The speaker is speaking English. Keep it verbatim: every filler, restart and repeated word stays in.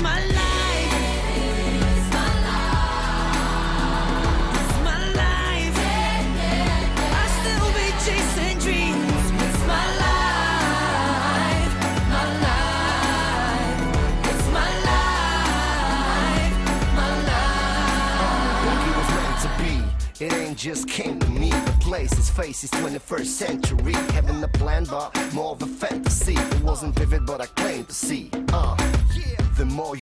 my life. It's my life. It's my life. I still be chasing dreams. It's my life. My life. It's my life. My life. Like it was meant to be. It ain't just came to me. The place, its face is twenty-first century. Having a plan, but more of a fantasy. It wasn't vivid, but I claim to see. Uh, the more